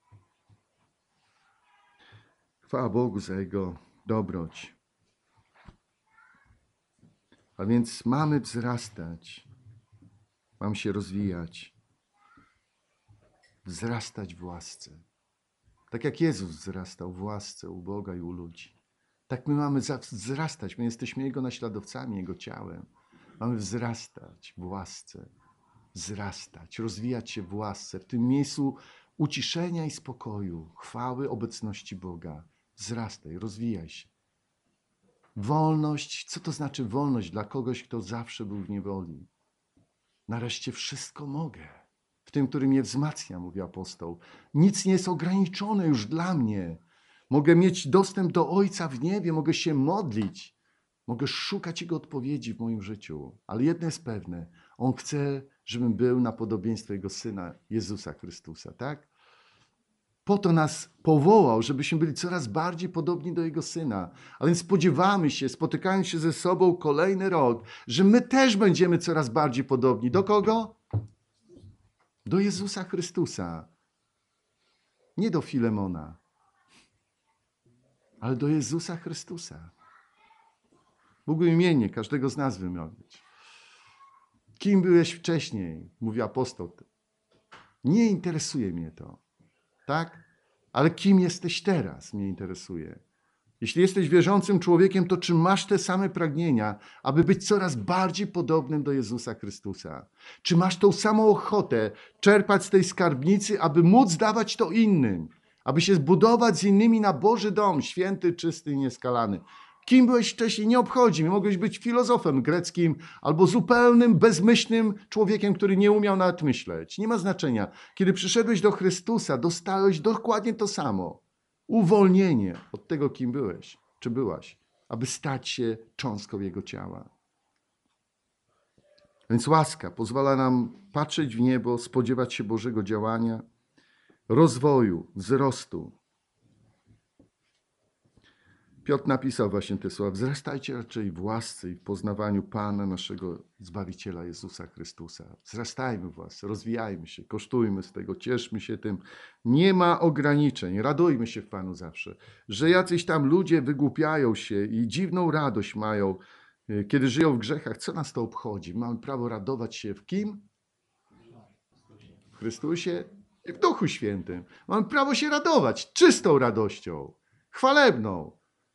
Chwała Bogu za Jego dobroć. A więc mamy wzrastać, mamy się rozwijać, wzrastać w łasce. Tak jak Jezus wzrastał w łasce u Boga i u ludzi. Tak my mamy wzrastać, my jesteśmy Jego naśladowcami, Jego ciałem. Mamy wzrastać w łasce, wzrastać, rozwijać się w łasce, w tym miejscu uciszenia i spokoju, chwały obecności Boga. Wzrastaj, rozwijaj się. Wolność, co to znaczy wolność dla kogoś, kto zawsze był w niewoli? Nareszcie wszystko mogę. W tym, który mnie wzmacnia, mówi apostoł. Nic nie jest ograniczone już dla mnie. Mogę mieć dostęp do Ojca w niebie, mogę się modlić, mogę szukać Jego odpowiedzi w moim życiu. Ale jedno jest pewne, On chce, żebym był na podobieństwo Jego Syna, Jezusa Chrystusa, tak? Po to nas powołał, żebyśmy byli coraz bardziej podobni do Jego Syna. A więc spodziewamy się, spotykając się ze sobą kolejny rok, że my też będziemy coraz bardziej podobni. Do kogo? Do Jezusa Chrystusa. Nie do Filemona, ale do Jezusa Chrystusa. Mógłbym imiennie każdego z nas wymienić. Kim byłeś wcześniej? Mówi apostoł. Nie interesuje mnie to. Tak? Ale kim jesteś teraz? Mnie interesuje. Jeśli jesteś wierzącym człowiekiem, to czy masz te same pragnienia, aby być coraz bardziej podobnym do Jezusa Chrystusa? Czy masz tą samą ochotę czerpać z tej skarbnicy, aby móc dawać to innym? Aby się zbudować z innymi na Boży dom, święty, czysty i nieskalany. Kim byłeś wcześniej? Nie obchodzi mnie. Mogłeś być filozofem greckim albo zupełnym, bezmyślnym człowiekiem, który nie umiał nawet myśleć. Nie ma znaczenia. Kiedy przyszedłeś do Chrystusa, dostałeś dokładnie to samo. Uwolnienie od tego, kim byłeś, czy byłaś, aby stać się cząstką Jego ciała. Więc łaska pozwala nam patrzeć w niebo, spodziewać się Bożego działania, rozwoju, wzrostu. Piotr napisał właśnie te słowa: wzrastajcie raczej w łasce i w poznawaniu Pana, naszego Zbawiciela Jezusa Chrystusa. Wzrastajmy w łasce, rozwijajmy się, kosztujmy z tego, cieszmy się tym. Nie ma ograniczeń, radujmy się w Panu zawsze. Że jacyś tam ludzie wygłupiają się i dziwną radość mają, kiedy żyją w grzechach. Co nas to obchodzi? Mamy prawo radować się w kim? W Chrystusie i w Duchu Świętym. Mamy prawo się radować czystą radością, chwalebną.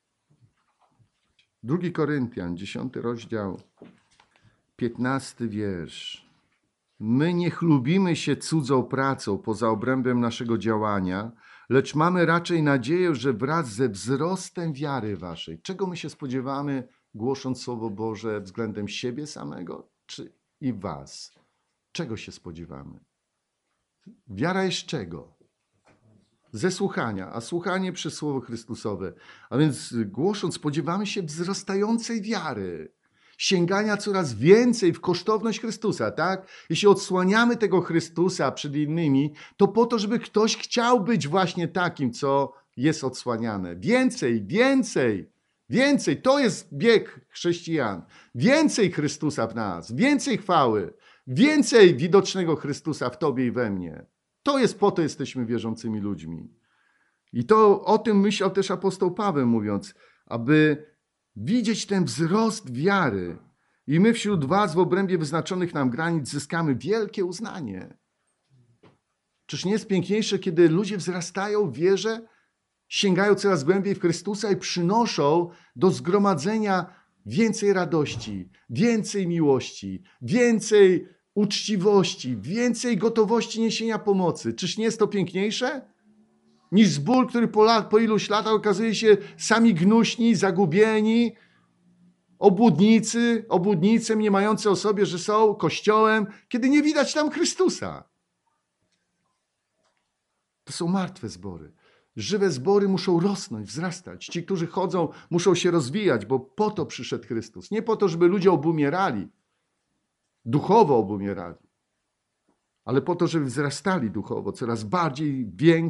2 Koryntian, 10 rozdział, 15 wiersz. My nie chlubimy się cudzą pracą poza obrębem naszego działania, lecz mamy raczej nadzieję, że wraz ze wzrostem wiary waszej. Czego my się spodziewamy, głosząc Słowo Boże względem siebie samego, czy i was? Czego się spodziewamy? Wiara jest czego? Ze słuchania, a słuchanie przez Słowo Chrystusowe. A więc głosząc, spodziewamy się wzrastającej wiary, sięgania coraz więcej w kosztowność Chrystusa, tak? Jeśli odsłaniamy tego Chrystusa przed innymi, to po to, żeby ktoś chciał być właśnie takim, co jest odsłaniane. Więcej, więcej, więcej. To jest bieg chrześcijan. Więcej Chrystusa w nas, więcej chwały, więcej widocznego Chrystusa w tobie i we mnie. To jest po to jesteśmy wierzącymi ludźmi. I to o tym myślał też apostoł Paweł, mówiąc, aby widzieć ten wzrost wiary. I my wśród was w obrębie wyznaczonych nam granic zyskamy wielkie uznanie. Czyż nie jest piękniejsze, kiedy ludzie wzrastają w wierze, sięgają coraz głębiej w Chrystusa i przynoszą do zgromadzenia więcej radości, więcej miłości, więcej uczciwości, więcej gotowości niesienia pomocy. Czyż nie jest to piękniejsze? Niż zbór, który po iluś latach okazuje się sami gnuśni, zagubieni, obłudnicy mniemający o sobie, że są Kościołem, kiedy nie widać tam Chrystusa. To są martwe zbory. Żywe zbory muszą rosnąć, wzrastać. Ci, którzy chodzą, muszą się rozwijać, bo po to przyszedł Chrystus. Nie po to, żeby ludzie obumierali, duchowo obumierali, ale po to, żeby wzrastali duchowo, coraz bardziej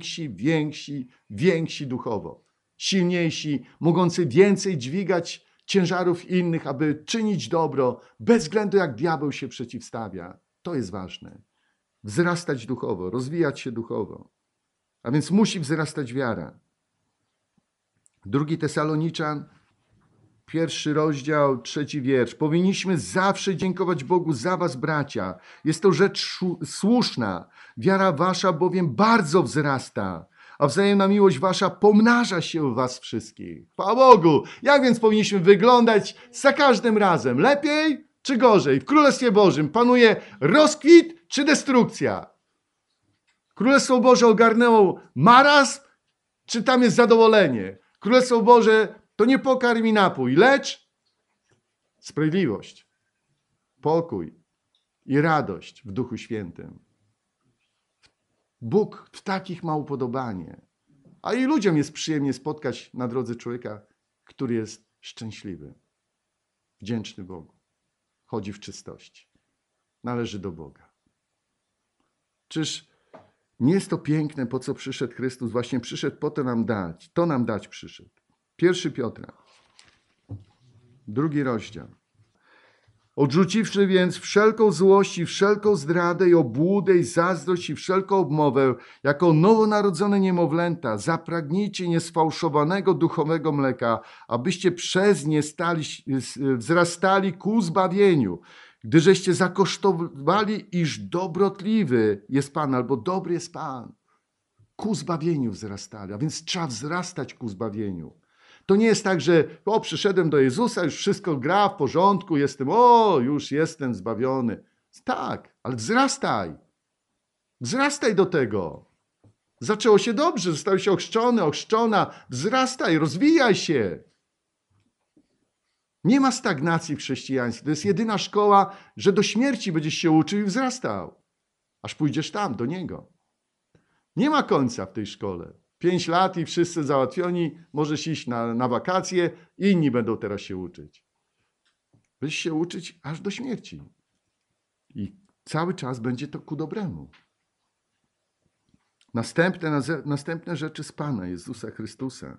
więksi duchowo, silniejsi, mogący więcej dźwigać ciężarów innych, aby czynić dobro, bez względu jak diabeł się przeciwstawia. To jest ważne. Wzrastać duchowo, rozwijać się duchowo. A więc musi wzrastać wiara. 2 Tesaloniczan, 1 rozdział, 3 wiersz. Powinniśmy zawsze dziękować Bogu za was, bracia. Jest to rzecz słuszna. Wiara wasza bowiem bardzo wzrasta, a wzajemna miłość wasza pomnaża się w was wszystkich. Chwała Bogu! Jak więc powinniśmy wyglądać za każdym razem? Lepiej czy gorzej? W Królestwie Bożym panuje rozkwit czy destrukcja? Królestwo Boże ogarnęło marazm, czy tam jest zadowolenie? Królestwo Boże to nie pokarm i napój, lecz sprawiedliwość, pokój i radość w Duchu Świętym. Bóg w takich ma upodobanie. A i ludziom jest przyjemnie spotkać na drodze człowieka, który jest szczęśliwy, wdzięczny Bogu, chodzi w czystości, należy do Boga. Czyż nie jest to piękne, po co przyszedł Chrystus? Właśnie przyszedł po to nam dać przyszedł. 1 Piotra, 2 rozdział. Odrzuciwszy więc wszelką złość i wszelką zdradę i obłudę i zazdrość i wszelką obmowę, jako nowonarodzone niemowlęta, zapragnijcie niesfałszowanego duchowego mleka, abyście przez nie wzrastali ku zbawieniu, gdyżeście zakosztowali, iż dobrotliwy jest Pan, albo dobry jest Pan. Ku zbawieniu wzrastali, a więc trzeba wzrastać ku zbawieniu. To nie jest tak, że przyszedłem do Jezusa, już wszystko gra w porządku, już jestem zbawiony. Tak, ale wzrastaj. Wzrastaj do tego. Zaczęło się dobrze, zostałeś się ochrzczony, ochrzczona. Wzrastaj, rozwijaj się. Nie ma stagnacji w chrześcijaństwie. To jest jedyna szkoła, że do śmierci będziesz się uczył i wzrastał. Aż pójdziesz tam, do Niego. Nie ma końca w tej szkole. 5 lat i wszyscy załatwioni, możesz iść na wakacje, inni będą teraz się uczyć. Będziesz się uczyć aż do śmierci. I cały czas będzie to ku dobremu. Następne rzeczy z Pana Jezusa Chrystusa.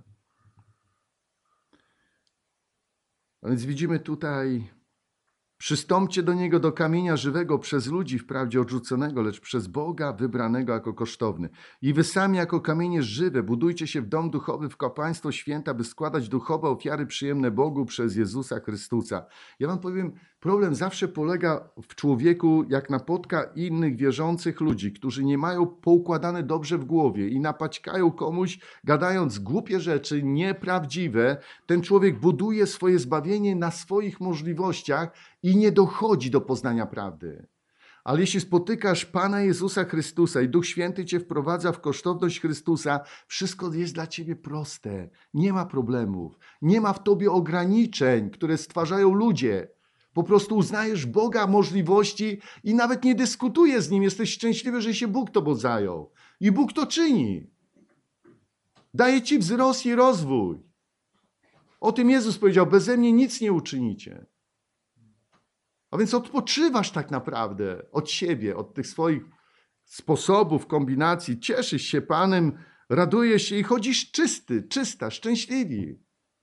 A więc widzimy tutaj: przystąpcie do Niego, do kamienia żywego, przez ludzi wprawdzie odrzuconego, lecz przez Boga wybranego jako kosztowny. I wy sami jako kamienie żywe budujcie się w dom duchowy, w kapłaństwo święta, by składać duchowe ofiary przyjemne Bogu przez Jezusa Chrystusa. Ja wam powiem, problem zawsze polega w człowieku, jak napotka innych wierzących ludzi, którzy nie mają poukładane dobrze w głowie i napaćkają komuś, gadając głupie rzeczy, nieprawdziwe. Ten człowiek buduje swoje zbawienie na swoich możliwościach i nie dochodzi do poznania prawdy. Ale jeśli spotykasz Pana Jezusa Chrystusa i Duch Święty cię wprowadza w kosztowność Chrystusa, wszystko jest dla ciebie proste. Nie ma problemów. Nie ma w tobie ograniczeń, które stwarzają ludzie. Po prostu uznajesz Boga, możliwości i nawet nie dyskutujesz z Nim. Jesteś szczęśliwy, że się Bóg tobą zajął. I Bóg to czyni. Daje ci wzrost i rozwój. O tym Jezus powiedział: beze mnie nic nie uczynicie. A więc odpoczywasz tak naprawdę od siebie, od tych swoich sposobów, kombinacji. Cieszysz się Panem, radujesz się i chodzisz czysta, szczęśliwi.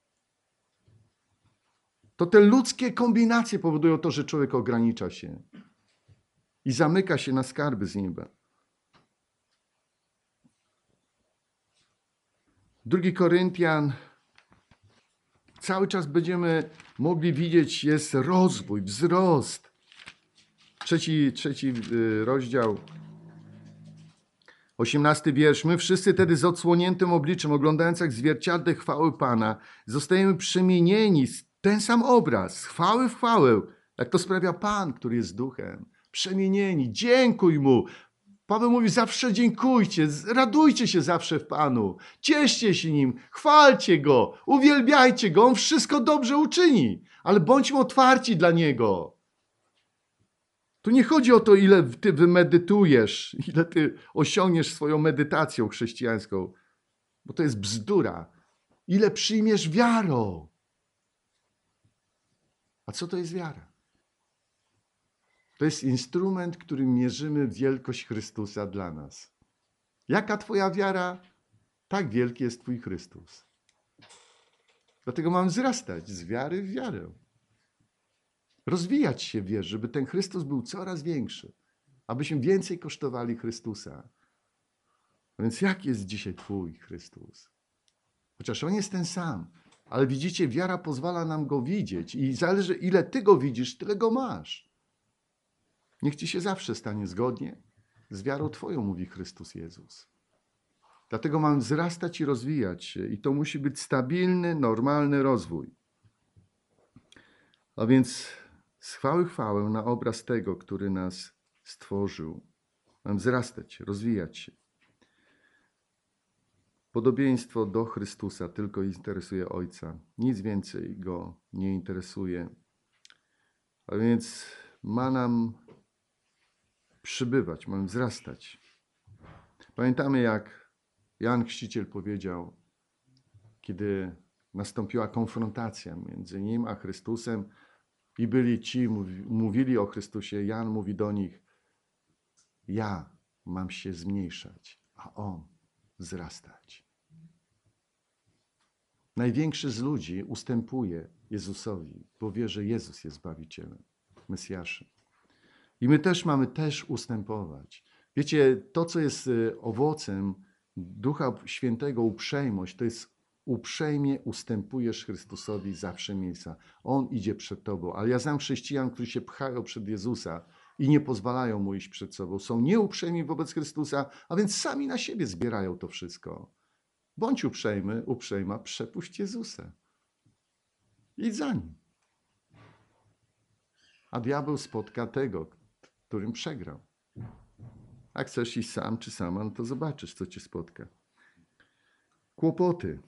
To te ludzkie kombinacje powodują to, że człowiek ogranicza się i zamyka się na skarby z nieba. 2 Koryntian. Cały czas będziemy mogli widzieć, jest rozwój, wzrost. Trzeci rozdział, 18 wiersz. My wszyscy tedy z odsłoniętym obliczem, oglądając jak zwierciadle chwały Pana, zostajemy przemienieni w ten sam obraz, z chwały w chwałę, jak to sprawia Pan, który jest duchem. Przemienieni, dziękuj Mu. Paweł mówi: zawsze dziękujcie, radujcie się zawsze w Panu, cieszcie się Nim, chwalcie Go, uwielbiajcie Go, On wszystko dobrze uczyni, ale bądźmy otwarci dla Niego. Tu nie chodzi o to, ile ty wymedytujesz, ile ty osiągniesz swoją medytacją chrześcijańską, bo to jest bzdura. Ile przyjmiesz wiarą. A co to jest wiara? To jest instrument, którym mierzymy wielkość Chrystusa dla nas. Jaka twoja wiara, tak wielki jest twój Chrystus. Dlatego mamy wzrastać z wiary w wiarę. Rozwijać się w wierze, żeby ten Chrystus był coraz większy. Abyśmy więcej kosztowali Chrystusa. A więc jaki jest dzisiaj twój Chrystus? Chociaż On jest ten sam. Ale widzicie, wiara pozwala nam Go widzieć. I zależy, ile ty Go widzisz, tyle Go masz. Niech ci się zawsze stanie zgodnie z wiarą twoją, mówi Chrystus Jezus. Dlatego mamy wzrastać i rozwijać się. I to musi być stabilny, normalny rozwój. A więc z chwały chwałę na obraz tego, który nas stworzył. Mamy wzrastać, rozwijać się. Podobieństwo do Chrystusa tylko interesuje Ojca. Nic więcej Go nie interesuje. A więc ma nam przybywać, mamy wzrastać. Pamiętamy, jak Jan Chrzciciel powiedział, kiedy nastąpiła konfrontacja między nim a Chrystusem i byli ci, mówili o Chrystusie. Jan mówi do nich: ja mam się zmniejszać, a On wzrastać. Największy z ludzi ustępuje Jezusowi, bo wie, że Jezus jest Zbawicielem. Mesjaszem. I my też mamy ustępować. Wiecie, to co jest owocem Ducha Świętego, uprzejmość, to jest uprzejmie ustępujesz Chrystusowi zawsze miejsca. On idzie przed tobą. Ale ja znam chrześcijan, którzy się pchają przed Jezusa i nie pozwalają Mu iść przed sobą. Są nieuprzejmi wobec Chrystusa, a więc sami na siebie zbierają to wszystko. Bądź uprzejmy, uprzejma, przepuść Jezusa. Idź za Nim. A diabeł spotka tego, którym przegrał. Jak chcesz iść sam czy sama, no to zobaczysz, co cię spotka. Kłopoty.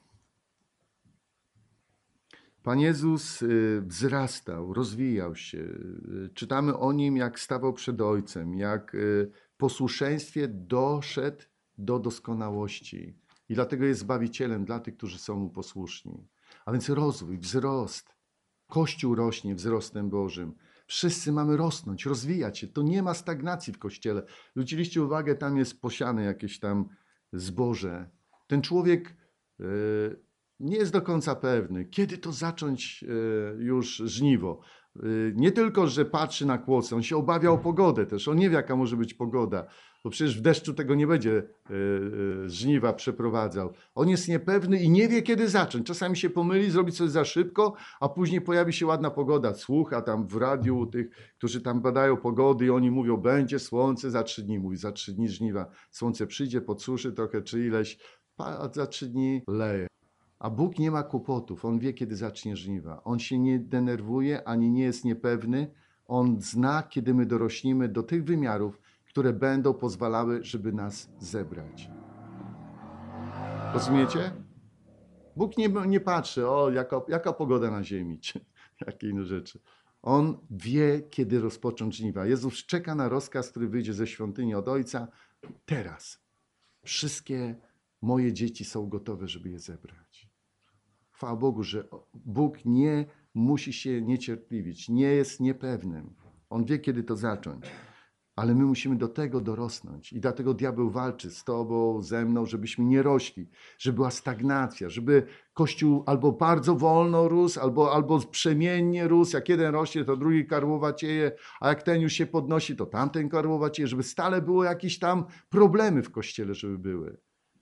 Pan Jezus wzrastał, rozwijał się. Czytamy o Nim, jak stawał przed Ojcem, jak w posłuszeństwie doszedł do doskonałości. I dlatego jest Zbawicielem dla tych, którzy są Mu posłuszni. A więc rozwój, wzrost. Kościół rośnie wzrostem Bożym. Wszyscy mamy rosnąć, rozwijać się. To nie ma stagnacji w Kościele. Zwróciliście uwagę, tam jest posiane jakieś tam zboże. Ten człowiek nie jest do końca pewny, kiedy to zacząć już żniwo. Nie tylko, że patrzy na kłosy, on się obawia o pogodę też. On nie wie, jaka może być pogoda, bo przecież w deszczu tego nie będzie żniwa przeprowadzał. On jest niepewny i nie wie, kiedy zacząć. Czasami się pomyli, zrobi coś za szybko, a później pojawi się ładna pogoda. Słucha tam w radiu tych, którzy tam badają pogody i oni mówią, będzie słońce za 3 dni. Mówi, za 3 dni żniwa. Słońce przyjdzie, podsuszy trochę czy ileś, a za 3 dni leje. A Bóg nie ma kłopotów. On wie, kiedy zacznie żniwa. On się nie denerwuje, ani nie jest niepewny. On zna, kiedy my dorośniemy do tych wymiarów, które będą pozwalały, żeby nas zebrać. Rozumiecie? Bóg nie patrzy, o, jaka pogoda na ziemi, czy jakie inne rzeczy. On wie, kiedy rozpocząć żniwa. Jezus czeka na rozkaz, który wyjdzie ze świątyni od Ojca. Teraz. Wszystkie moje dzieci są gotowe, żeby je zebrać. Chwała Bogu, że Bóg nie musi się niecierpliwić, nie jest niepewnym. On wie, kiedy to zacząć. Ale my musimy do tego dorosnąć. I dlatego diabeł walczy z tobą, ze mną, żebyśmy nie rośli, żeby była stagnacja, żeby Kościół albo bardzo wolno rósł, albo przemiennie rósł. Jak jeden rośnie, to drugi karłowacieje, a jak ten już się podnosi, to tamten karłowacieje, żeby stale było jakieś tam problemy w Kościele, żeby były.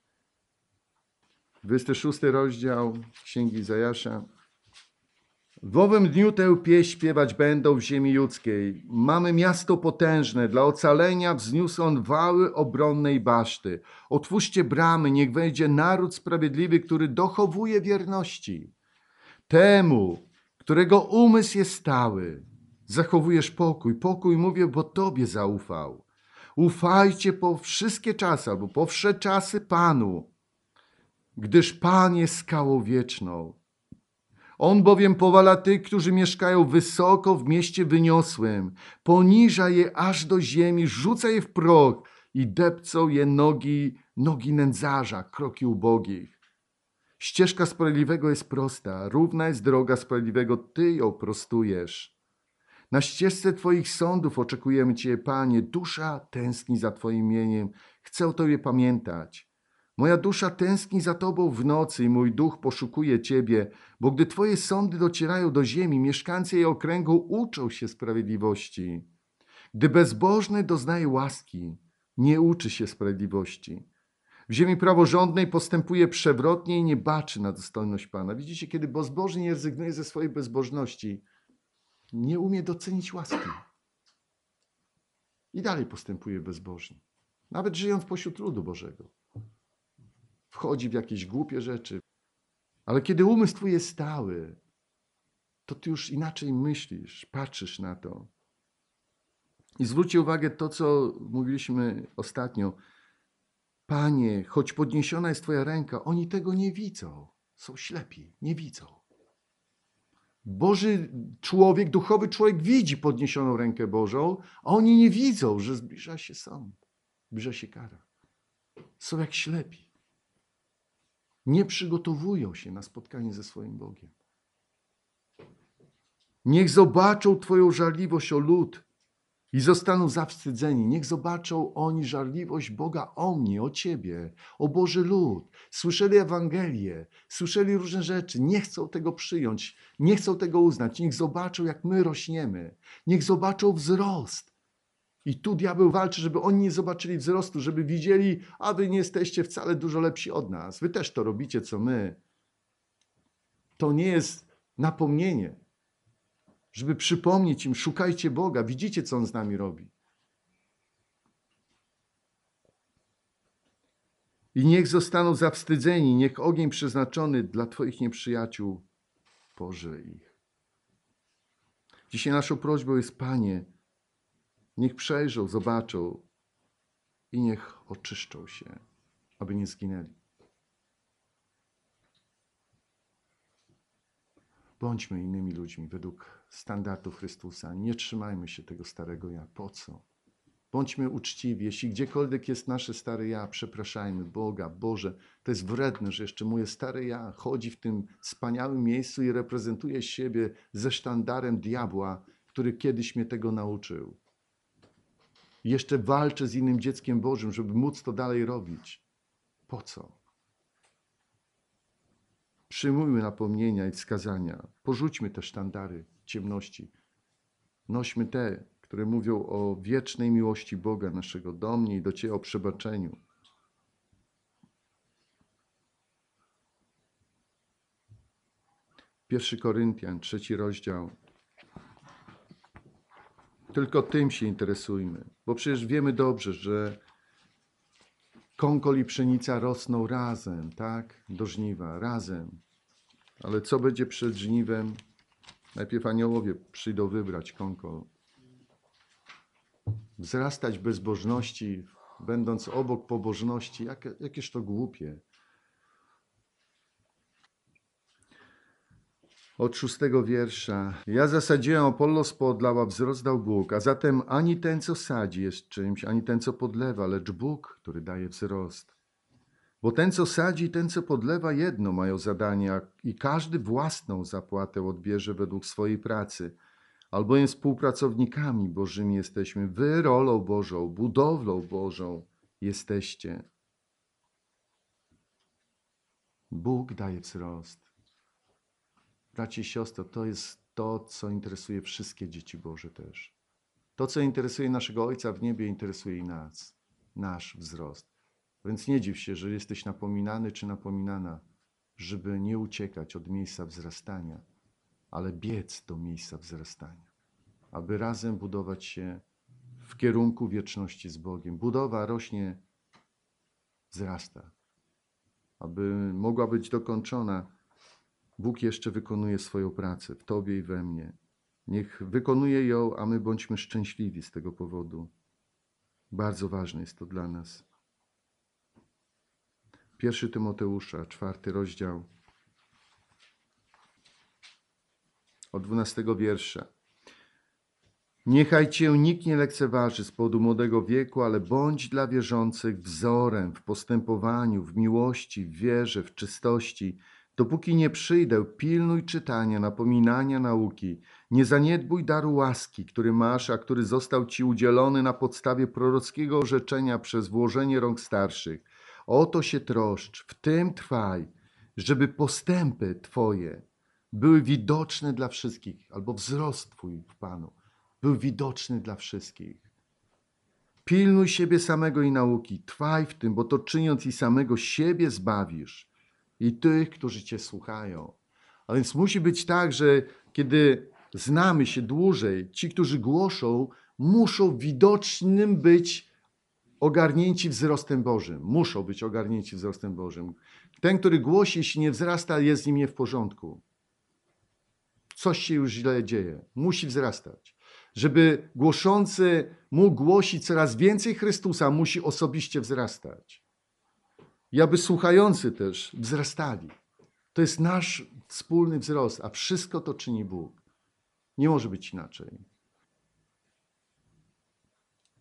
26 rozdział Księgi Izajasza. W owym dniu tę pieśń śpiewać będą w ziemi judzkiej. Mamy miasto potężne, dla ocalenia wzniósł on wały obronnej baszty. Otwórzcie bramy, niech wejdzie naród sprawiedliwy, który dochowuje wierności. Temu, którego umysł jest stały, zachowujesz pokój. Pokój mówię, bo Tobie zaufał. Ufajcie po wszystkie czasy, albo po wsze czasy Panu, gdyż Pan jest skałą wieczną. On bowiem powala tych, którzy mieszkają wysoko w mieście wyniosłym, poniża je aż do ziemi, rzuca je w proch i depcą je nogi nędzarza, kroki ubogich. Ścieżka sprawiedliwego jest prosta, równa jest droga sprawiedliwego, Ty ją prostujesz. Na ścieżce Twoich sądów oczekujemy Cię, Panie, dusza tęskni za Twoim imieniem, chcę o Tobie pamiętać. Moja dusza tęskni za Tobą w nocy i mój duch poszukuje Ciebie, bo gdy Twoje sądy docierają do ziemi, mieszkańcy jej okręgu uczą się sprawiedliwości. Gdy bezbożny doznaje łaski, nie uczy się sprawiedliwości. W ziemi praworządnej postępuje przewrotnie i nie baczy na dostojność Pana. Widzicie, kiedy bezbożny nie rezygnuje ze swojej bezbożności, nie umie docenić łaski. I dalej postępuje bezbożnie, nawet żyjąc pośród ludu Bożego. Wchodzi w jakieś głupie rzeczy. Ale kiedy umysł twój jest stały, to ty już inaczej myślisz, patrzysz na to. I zwróćcie uwagę to, co mówiliśmy ostatnio. Panie, choć podniesiona jest Twoja ręka, oni tego nie widzą. Są ślepi, nie widzą. Boży człowiek, duchowy człowiek widzi podniesioną rękę Bożą, a oni nie widzą, że zbliża się sąd, zbliża się kara. Są jak ślepi. Nie przygotowują się na spotkanie ze swoim Bogiem. Niech zobaczą Twoją żarliwość o lud. i zostaną zawstydzeni. Niech zobaczą oni żarliwość Boga o mnie, o Ciebie, o Boży lud. Słyszeli Ewangelię, słyszeli różne rzeczy, nie chcą tego przyjąć, nie chcą tego uznać. Niech zobaczą, jak my rośniemy. Niech zobaczą wzrost. I tu diabeł walczy, żeby oni nie zobaczyli wzrostu, żeby widzieli, a wy nie jesteście wcale dużo lepsi od nas. Wy też to robicie, co my. To nie jest napomnienie, żeby przypomnieć im, szukajcie Boga, widzicie, co On z nami robi. I niech zostaną zawstydzeni, niech ogień przeznaczony dla Twoich nieprzyjaciół pożre ich. Dzisiaj naszą prośbą jest, Panie, niech przejrzą, zobaczą i niech oczyszczą się, aby nie zginęli. Bądźmy innymi ludźmi według standardów Chrystusa. Nie trzymajmy się tego starego ja. Po co? Bądźmy uczciwi. Jeśli gdziekolwiek jest nasze stare ja, przepraszajmy Boga. Boże, to jest wredne, że jeszcze moje stare ja chodzi w tym wspaniałym miejscu i reprezentuje siebie ze sztandarem diabła, który kiedyś mnie tego nauczył. I jeszcze walczę z innym dzieckiem Bożym, żeby móc to dalej robić. Po co? Przyjmujmy napomnienia i wskazania. Porzućmy te sztandary ciemności. Nośmy te, które mówią o wiecznej miłości Boga naszego do mnie i do Ciebie, o przebaczeniu. Pierwszy Koryntian, 3 rozdział. Tylko tym się interesujmy, bo przecież wiemy dobrze, że kąkol i pszenica rosną razem, tak? Do żniwa, razem. Ale co będzie przed żniwem? Najpierw aniołowie przyjdą wybrać kąkol. Wzrastać w bezbożności, będąc obok pobożności, jakież to głupie. Od 6 wiersza. Ja zasadziłem, Apollos poodlał, wzrost dał Bóg, a zatem ani ten, co sadzi, jest czymś, ani ten, co podlewa, lecz Bóg, który daje wzrost. Bo ten, co sadzi, i ten, co podlewa, jedno mają zadanie, i każdy własną zapłatę odbierze według swojej pracy. Albowiem współpracownikami Bożymi jesteśmy. Wy rolą Bożą, budowlą Bożą jesteście. Bóg daje wzrost. Bracie i siostro, to jest to, co interesuje wszystkie dzieci Boże też. To, co interesuje naszego Ojca w niebie, interesuje i nas. Nasz wzrost. Więc nie dziw się, że jesteś napominany czy napominana, żeby nie uciekać od miejsca wzrastania, ale biec do miejsca wzrastania. Aby razem budować się w kierunku wieczności z Bogiem. Budowa rośnie, wzrasta. Aby mogła być dokończona, Bóg jeszcze wykonuje swoją pracę w Tobie i we mnie. Niech wykonuje ją, a my bądźmy szczęśliwi z tego powodu. Bardzo ważne jest to dla nas. 1 Tymoteusza, 4 rozdział, od 12 wiersza. Niechaj Cię nikt nie lekceważy z powodu młodego wieku, ale bądź dla wierzących wzorem w postępowaniu, w miłości, w wierze, w czystości. Dopóki nie przyjdę, pilnuj czytania, napominania, nauki. Nie zaniedbuj daru łaski, który masz, a który został Ci udzielony na podstawie prorockiego orzeczenia przez włożenie rąk starszych. O to się troszcz, w tym trwaj, żeby postępy Twoje były widoczne dla wszystkich, albo wzrost Twój w Panu był widoczny dla wszystkich. Pilnuj siebie samego i nauki, trwaj w tym, bo to czyniąc i samego siebie zbawisz i tych, którzy Cię słuchają. A więc musi być tak, że kiedy znamy się dłużej, ci, którzy głoszą, muszą widocznym być ogarnięci wzrostem Bożym. Muszą być ogarnięci wzrostem Bożym. Ten, który głosi, jeśli nie wzrasta, jest z nim nie w porządku. Coś się już źle dzieje. Musi wzrastać. Żeby głoszący mógł głosić coraz więcej Chrystusa, musi osobiście wzrastać. I aby słuchający też wzrastali. To jest nasz wspólny wzrost, a wszystko to czyni Bóg. Nie może być inaczej.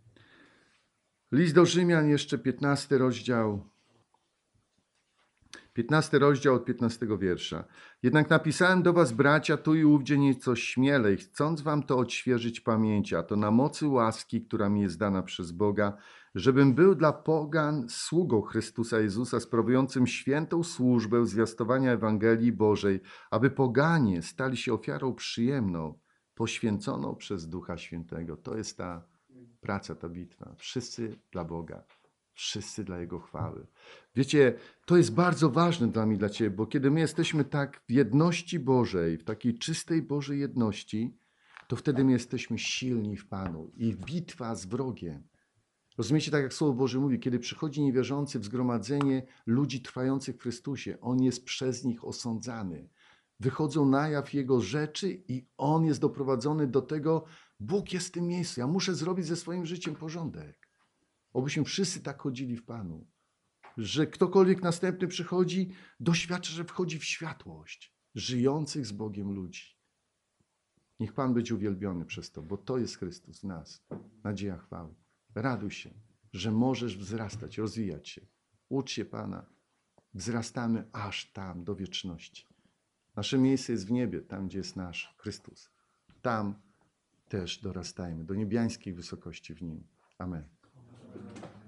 List do Rzymian, jeszcze 15 rozdział. 15 rozdział od 15 wiersza. Jednak napisałem do was, bracia, tu i ówdzie nieco śmielej, chcąc wam to odświeżyć pamięci, a to na mocy łaski, która mi jest dana przez Boga, żebym był dla pogan sługą Chrystusa Jezusa, sprawującym świętą służbę zwiastowania Ewangelii Bożej, aby poganie stali się ofiarą przyjemną, poświęconą przez Ducha Świętego. To jest ta praca, ta bitwa. Wszyscy dla Boga. Wszyscy dla Jego chwały. Wiecie, to jest bardzo ważne dla mnie, dla Ciebie, bo kiedy my jesteśmy tak w jedności Bożej, w takiej czystej Bożej jedności, to wtedy my jesteśmy silni w Panu i bitwa z wrogiem. Rozumiecie, tak jak Słowo Boże mówi, kiedy przychodzi niewierzący w zgromadzenie ludzi trwających w Chrystusie, on jest przez nich osądzany. Wychodzą na jaw Jego rzeczy i on jest doprowadzony do tego, Bóg jest w tym miejscu, ja muszę zrobić ze swoim życiem porządek. Obyśmy wszyscy tak chodzili w Panu, że ktokolwiek następny przychodzi, doświadcza, że wchodzi w światłość żyjących z Bogiem ludzi. Niech Pan będzie uwielbiony przez to, bo to jest Chrystus w nas, nadzieja chwały. Raduj się, że możesz wzrastać, rozwijać się. Ucz się Pana. Wzrastamy aż tam, do wieczności. Nasze miejsce jest w niebie, tam gdzie jest nasz Chrystus. Tam też dorastajmy, do niebiańskiej wysokości w Nim. Amen.